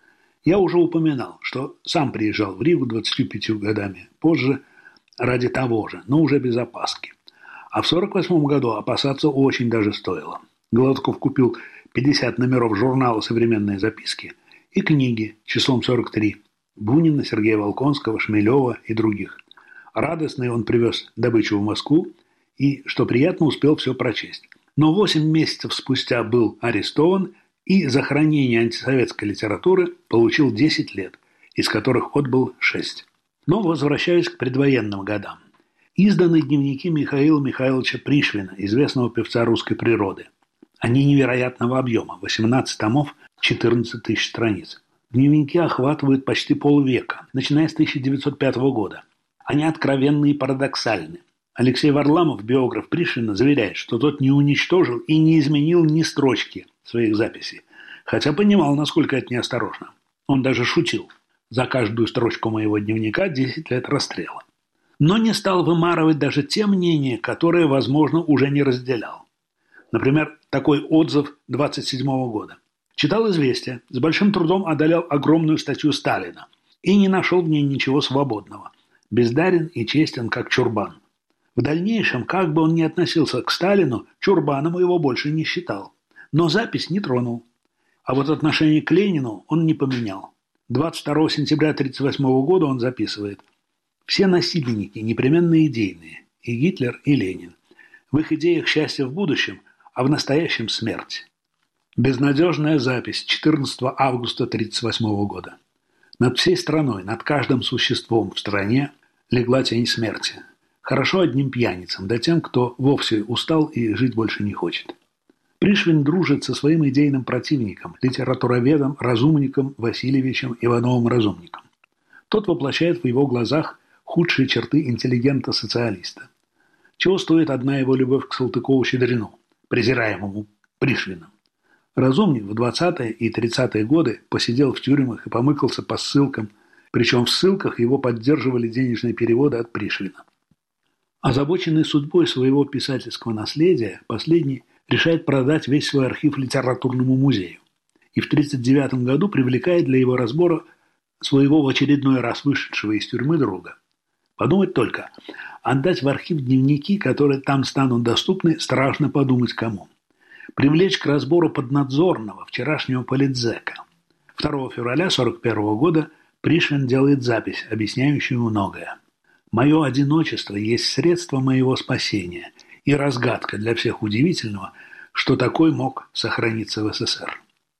Я уже упоминал, что сам приезжал в Ригу двадцатью пятью годами позже ради того же, но уже без опаски. А в сорок восьмом году опасаться очень даже стоило. Гладков купил пятьдесят номеров журнала «Современные записки» и книги числом сорок три Бунина, Сергея Волконского, Шмелева и других. Радостный он привез добычу в Москву и, что приятно, успел все прочесть. Но восемь месяцев спустя был арестован и за хранение антисоветской литературы получил десять лет, из которых отбыл шесть. Но возвращаясь к предвоенным годам. Изданы дневники Михаила Михайловича Пришвина, известного певца русской природы. Они невероятного объема – восемнадцать томов, четырнадцать тысяч страниц. Дневники охватывают почти полвека, начиная с тысяча девятьсот пятого года. Они откровенны и парадоксальны. Алексей Варламов, биограф Пришвина, заверяет, что тот не уничтожил и не изменил ни строчки своих записей, хотя понимал, насколько это неосторожно. Он даже шутил: за каждую строчку моего дневника десять лет расстрела. Но не стал вымарывать даже те мнения, которые, возможно, уже не разделял. Например, такой отзыв двадцать седьмого года. Читал «Известия», с большим трудом одолел огромную статью Сталина и не нашел в ней ничего свободного. Бездарен и честен, как Чурбан. В дальнейшем, как бы он ни относился к Сталину, Чурбаном его больше не считал. Но запись не тронул. А вот отношение к Ленину он не поменял. двадцать второго сентября тысяча девятьсот тридцать восьмого года он записывает: «Все насильники непременно идейные, и Гитлер, и Ленин. В их идеях счастье в будущем, а в настоящем смерть». Безнадежная запись четырнадцатого августа тысяча девятьсот тридцать восьмого года. Над всей страной, над каждым существом в стране легла тень смерти. Хорошо одним пьяницам, да тем, кто вовсе устал и жить больше не хочет. Пришвин дружит со своим идейным противником, литературоведом, разумником Васильевичем Ивановым-Разумником. Тот воплощает в его глазах худшие черты интеллигента-социалиста. Чего стоит одна его любовь к Салтыкову-Щедрину, презираемому Пришвином. Разумник в двадцатые и тридцатые годы посидел в тюрьмах и помыкался по ссылкам, причем в ссылках его поддерживали денежные переводы от Пришвина. Озабоченный судьбой своего писательского наследия, последний решает продать весь свой архив литературному музею и в тридцать девятом году привлекает для его разбора своего в очередной раз вышедшего из тюрьмы друга. Подумать только, отдать в архив дневники, которые там станут доступны, страшно подумать кому. Привлечь к разбору поднадзорного, вчерашнего политзека. второго февраля сорок первого года Пришвин делает запись, объясняющую многое. «Мое одиночество есть средство моего спасения и разгадка для всех удивительного, что такой мог сохраниться в СССР».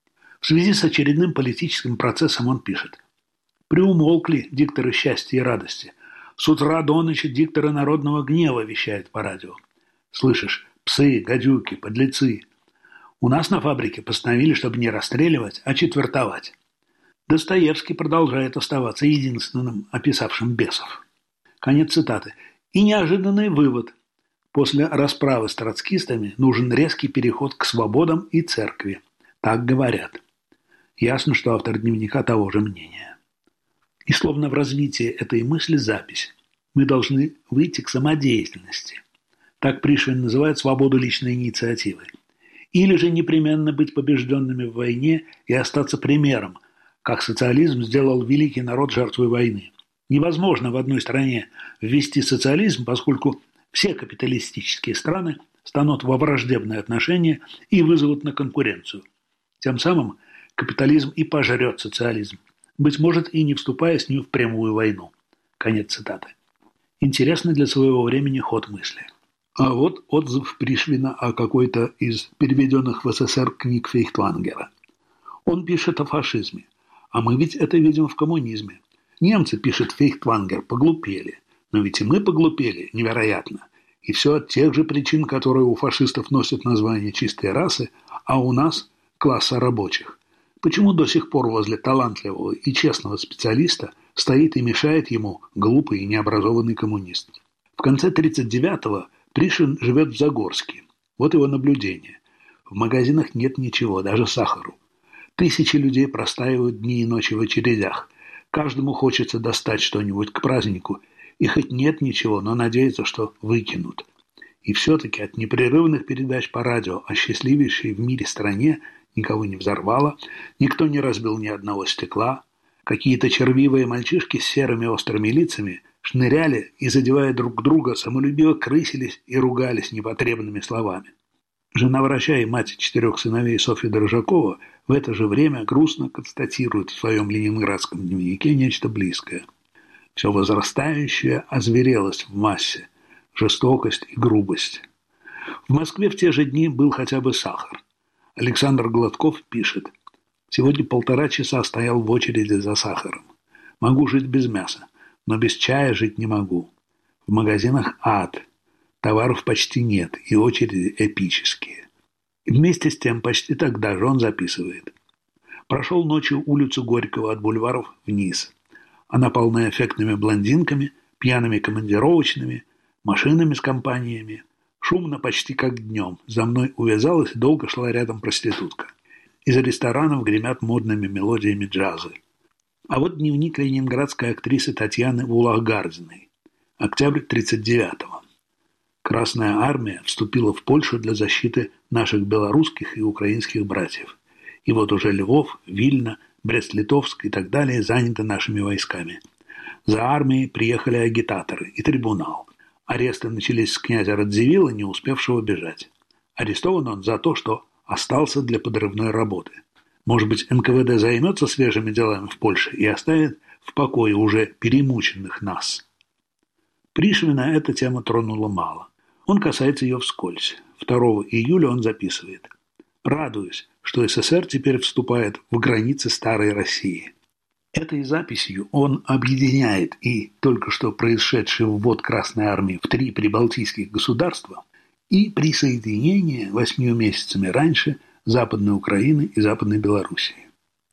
В связи с очередным политическим процессом он пишет: «Приумолкли дикторы счастья и радости. С утра до ночи дикторы народного гнева вещают по радио. Слышишь, псы, гадюки, подлецы. У нас на фабрике постановили, чтобы не расстреливать, а четвертовать». Достоевский продолжает оставаться единственным описавшим бесов. Конец цитаты. И неожиданный вывод. После расправы с троцкистами нужен резкий переход к свободам и церкви. Так говорят. Ясно, что автор дневника того же мнения. И словно в развитии этой мысли запись. Мы должны выйти к самодеятельности. Так Пришвин называет свободу личной инициативы. Или же непременно быть побежденными в войне и остаться примером, как социализм сделал великий народ жертвой войны. Невозможно в одной стране ввести социализм, поскольку все капиталистические страны станут во враждебные отношения и вызовут на конкуренцию. Тем самым капитализм и пожрет социализм, быть может, и не вступая с ним в прямую войну. Конец цитаты. Интересный для своего времени ход мысли. А вот отзыв Пришвина о какой-то из переведенных в СССР книг Фейхтвангера. Он пишет о фашизме. А мы ведь это видим в коммунизме. Немцы, пишет Фейхтвангер, поглупели. Но ведь и мы поглупели, невероятно. И все от тех же причин, которые у фашистов носят название чистой расы, а у нас – класса рабочих. Почему до сих пор возле талантливого и честного специалиста стоит и мешает ему глупый и необразованный коммунист? В конце тридцать девятого Пришвин живет в Загорске. Вот его наблюдение. В магазинах нет ничего, даже сахару. Тысячи людей простаивают дни и ночи в очередях. Каждому хочется достать что-нибудь к празднику. И хоть нет ничего, но надеется, что выкинут. И все-таки от непрерывных передач по радио о счастливейшей в мире стране никого не взорвало, никто не разбил ни одного стекла. Какие-то червивые мальчишки с серыми острыми лицами шныряли и, задевая друг друга, самолюбиво крысились и ругались непотребными словами. Жена врача и мать четырех сыновей Софья Дрожакова в это же время грустно констатирует в своем ленинградском дневнике нечто близкое. Все возрастающая озверелость в массе, жестокость и грубость. В Москве в те же дни был хотя бы сахар. Александр Гладков пишет: «Сегодня полтора часа стоял в очереди за сахаром. Могу жить без мяса, но без чая жить не могу. В магазинах ад. Товаров почти нет, и очереди эпические». И вместе с тем почти тогда же он записывает: «Прошел ночью улицу Горького от бульваров вниз. Она полна эффектными блондинками, пьяными командировочными, машинами с компаниями. Шумно почти как днем. За мной увязалась и долго шла рядом проститутка. Из ресторанов гремят модными мелодиями джаза». А вот дневник ленинградской актрисы Татьяны Вулагардиной. Октябрь тридцать девятого. Красная армия вступила в Польшу для защиты наших белорусских и украинских братьев. И вот уже Львов, Вильна, Брест-Литовск и так далее заняты нашими войсками. За армией приехали агитаторы и трибунал. Аресты начались с князя Радзивилла, не успевшего бежать. Арестован он за то, что остался для подрывной работы. Может быть, эн ка вэ дэ займется свежими делами в Польше и оставит в покое уже перемученных нас. Пришвина эта тема тронула мало. Он касается ее вскользь. второго июля он записывает: «Радуюсь, что эс эс эр теперь вступает в границы старой России». Этой записью он объединяет и только что происшедший ввод Красной Армии в три прибалтийских государства и присоединение восьмью месяцами раньше Западной Украины и Западной Белоруссии.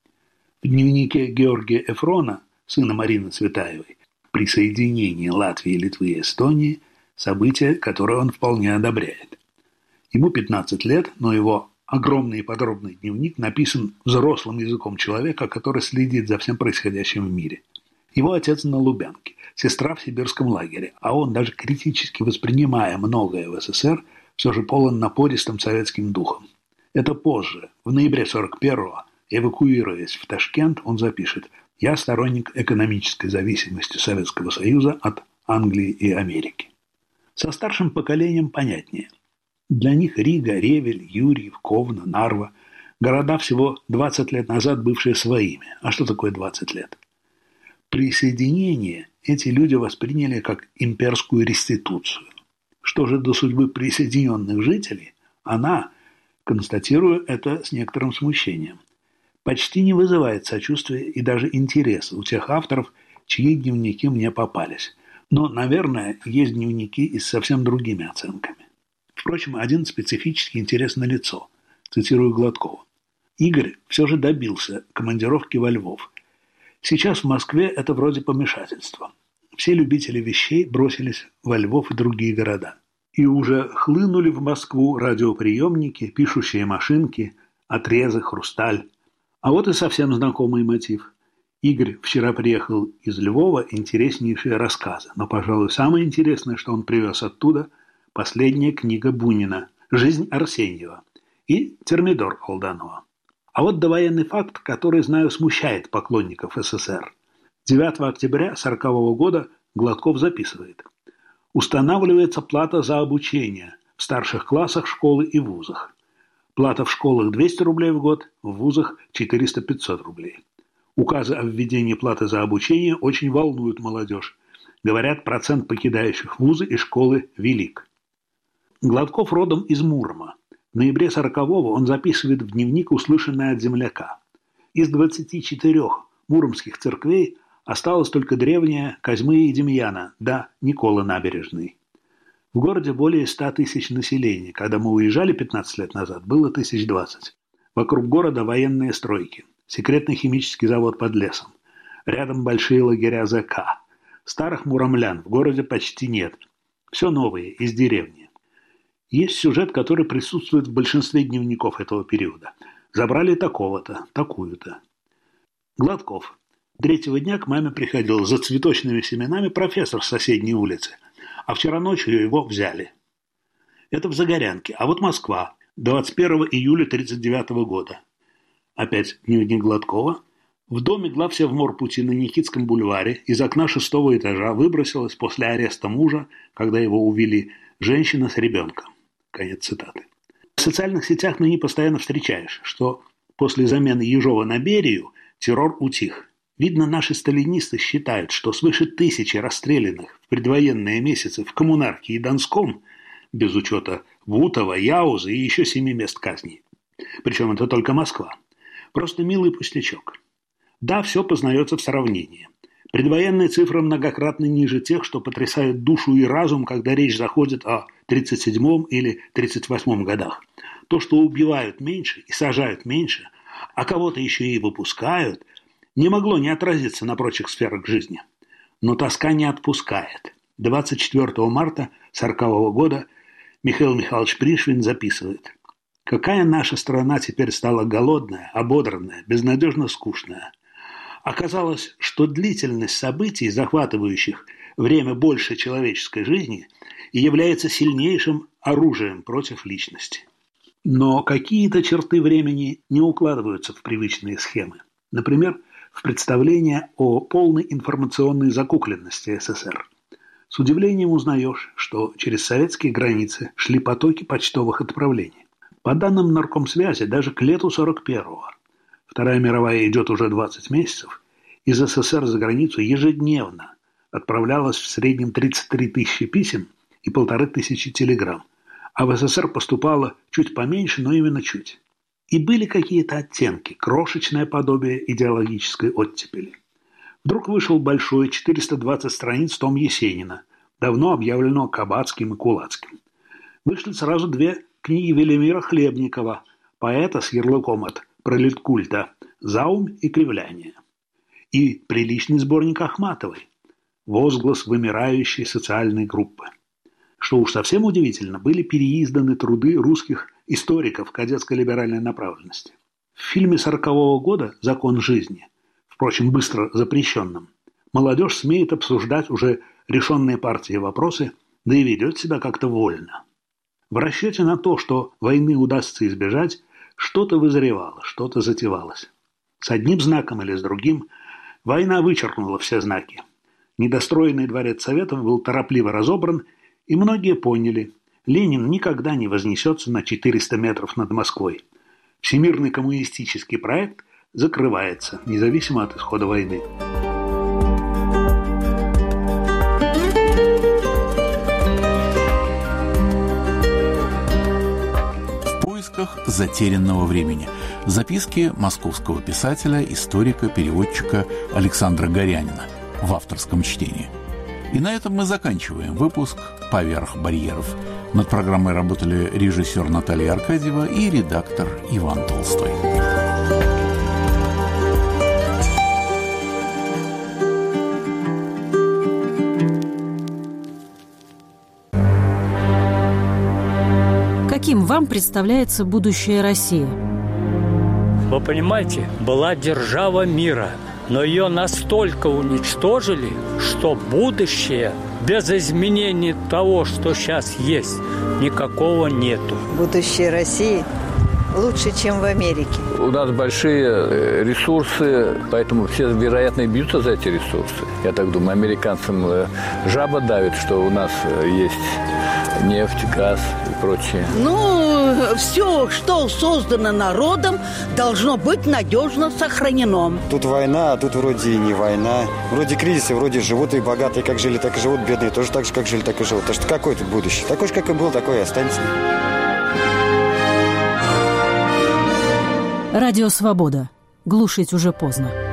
В дневнике Георгия Эфрона, сына Марины Цветаевой, присоединение Латвии, Литвы и Эстонии – событие, которое он вполне одобряет. Ему пятнадцать лет, но его огромный и подробный дневник написан взрослым языком человека, который следит за всем происходящим в мире. Его отец на Лубянке, сестра в сибирском лагере, а он, даже критически воспринимая многое в эс эс эр, все же полон напористым советским духом. Это позже, в ноябре сорок первого, эвакуируясь в Ташкент, он запишет: «Я сторонник экономической зависимости Советского Союза от Англии и Америки». Со старшим поколением понятнее. Для них Рига, Ревель, Юрьев, Ковна, Нарва – города всего двадцать лет назад бывшие своими. А что такое двадцать лет? Присоединение эти люди восприняли как имперскую реституцию. Что же до судьбы присоединенных жителей, она, констатирую это с некоторым смущением, почти не вызывает сочувствия и даже интереса у тех авторов, чьи дневники мне попались. Но, наверное, есть дневники и с совсем другими оценками. Впрочем, один специфический интерес налицо. Цитирую Гладкова. «Игорь все же добился командировки во Львов. Сейчас в Москве это вроде помешательства. Все любители вещей бросились во Львов и другие города. И уже хлынули в Москву радиоприемники, пишущие машинки, отрезы, хрусталь. А вот и совсем знакомый мотив. Игорь вчера приехал из Львова, интереснейшие рассказы. Но, пожалуй, самое интересное, что он привез оттуда – последняя книга Бунина «Жизнь Арсеньева» и «Термидор» Алданова. А вот довоенный факт, который, знаю, смущает поклонников эс эс эр. девятого октября сорокового года Гладков записывает: «Устанавливается плата за обучение в старших классах школы и вузах. Плата в школах двести рублей в год, в вузах четыреста-пятьсот рублей. Указы о введении платы за обучение очень волнуют молодежь. Говорят, процент покидающих вузы и школы велик». Гладков родом из Мурома. В ноябре сорокового он записывает в дневник услышанное от земляка. Из двадцати четырёх муромских церквей осталась только древняя Козьмы и Демьяна, да Никола Набережный. В городе более ста тысяч населения. Когда мы уезжали пятнадцать лет назад, было тысяч двадцать. Вокруг города военные стройки, секретный химический завод под лесом. Рядом большие лагеря ЗК. Старых муромлян в городе почти нет. Все новые, из деревни. Есть сюжет, который присутствует в большинстве дневников этого периода. Забрали такого-то, такую-то. Гладков. Третьего дня к маме приходил за цветочными семенами профессор с соседней улицы. А вчера ночью его взяли. Это в Загорянке. А вот Москва. двадцать первого июля тридцать девятого года. Опять дневник Гладкова. В доме главсевморпути на Никитском бульваре из окна шестого этажа выбросилась после ареста мужа, когда его увели, женщина с ребенком. Конец цитаты. В социальных сетях ныне постоянно встречаешь, что после замены Ежова на Берию террор утих. Видно, наши сталинисты считают, что свыше тысячи расстрелянных в предвоенные месяцы в Коммунарке и Донском, без учета Бутова, Яуза и еще семи мест казни. Причем это только Москва. Просто милый пустячок. Да, все познается в сравнении. Предвоенные цифры многократно ниже тех, что потрясают душу и разум, когда речь заходит о тридцать седьмом или тридцать восьмом годах. То, что убивают меньше и сажают меньше, а кого-то еще и выпускают, не могло не отразиться на прочих сферах жизни. Но тоска не отпускает. двадцать четвёртого марта сорокового года Михаил Михайлович Пришвин записывает: «Какая наша страна теперь стала голодная, ободранная, безнадежно скучная. Оказалось, что длительность событий, захватывающих время больше человеческой жизни, и является сильнейшим оружием против личности». Но какие-то черты времени не укладываются в привычные схемы. Например, в представление о полной информационной закукленности СССР. С удивлением узнаешь, что через советские границы шли потоки почтовых отправлений. По данным Наркомсвязи, даже к лету сорок первого, Вторая мировая идет уже двадцать месяцев, из СССР за границу ежедневно отправлялось в среднем тридцать три тысячи писем и полторы тысячи телеграмм, а в СССР поступало чуть поменьше, но именно чуть. И были какие-то оттенки, крошечное подобие идеологической оттепели. Вдруг вышел большой, четыреста двадцать страниц том Есенина, давно объявленного Кабацким и Кулацким. Вышли сразу две книги Велимира Хлебникова, поэта с ярлыком от пролеткульта «Заум и кривляние». И приличный сборник Ахматовой «Возглас вымирающей социальной группы». Что уж совсем удивительно, были переизданы труды русских историков кадетско-либеральной направленности. В фильме сорокового года «Закон жизни», впрочем, быстро запрещенном, молодежь смеет обсуждать уже решенные партией вопросы, да и ведет себя как-то вольно. В расчете на то, что войны удастся избежать, что-то вызревало, что-то затевалось. С одним знаком или с другим война вычеркнула все знаки. Недостроенный дворец Советов был торопливо разобран, и многие поняли, Ленин никогда не вознесется на четыреста метров над Москвой. Всемирный коммунистический проект закрывается, независимо от исхода войны. В поисках затерянного времени. Записки московского писателя, историка, переводчика Александра Горянина в авторском чтении. И на этом мы заканчиваем выпуск «Поверх барьеров». Над программой работали режиссер Наталья Аркадьева и редактор Иван Толстой. Каким вам представляется будущее России? Вы понимаете, была держава мира, но ее настолько уничтожили, что будущее без изменений того, что сейчас есть, никакого нету. Будущее России лучше, чем в Америке. У нас большие ресурсы, поэтому все, вероятно, бьются за эти ресурсы. Я так думаю, американцам жаба давит, что у нас есть нефть, газ и прочее. Ну, все, что создано народом, должно быть надежно сохранено. Тут война, а тут вроде и не война. Вроде кризисы, вроде живут и богатые, как жили, так и живут, бедные тоже так же, как жили, так и живут. Так что какое тут будущее? Такое же, как и было, такое и останется. Радио «Свобода». Глушить уже поздно.